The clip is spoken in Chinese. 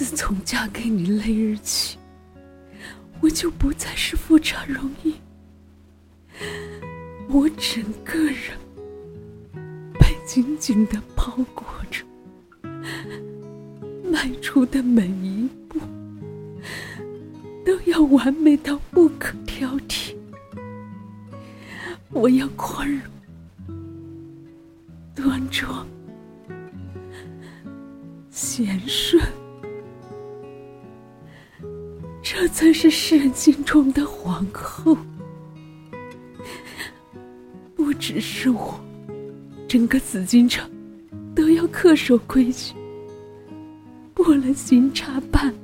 自从嫁给你那日起，我就不再是富察容易，我整个人被紧紧地包裹着，迈出的每一步都要完美到不可挑剔。我要宽容、端庄、贤顺，这才是圣经中的皇后。不只是我，整个紫禁城都要恪守规矩，不能行差半